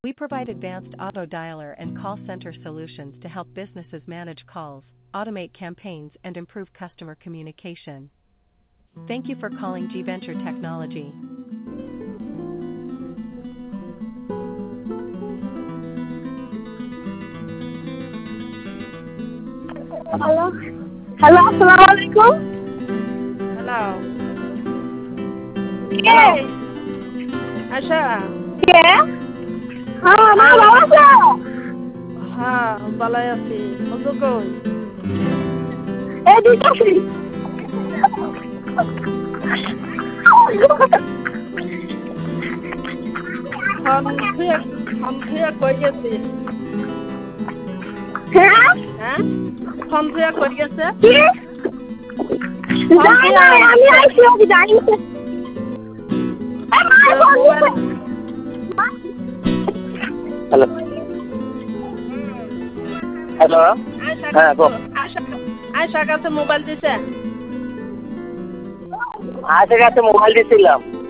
We provide advanced auto dialer and call center solutions to help businesses manage calls, automate campaigns, and improve customer communication. Thank you for calling G Venture Technology. Hello. Hello, assalamualaikum. Hello. Yes. Asha. Yeah. মা ভালো আছো? হ্যাঁ, ভালোই আছি। মজু কই? এই দিতেছি। Phone থুয়া কই গেছি? হ্যাঁ? ফোন থুয়া কই গেছে? কি? আমি আইছি ওকে জানিয়েছে। হ্যালো হ্যালো হ্যাঁ গো আয়শার কাছে মোবাইল দিছে? আশার কাছে মোবাইল দিয়েছিলাম।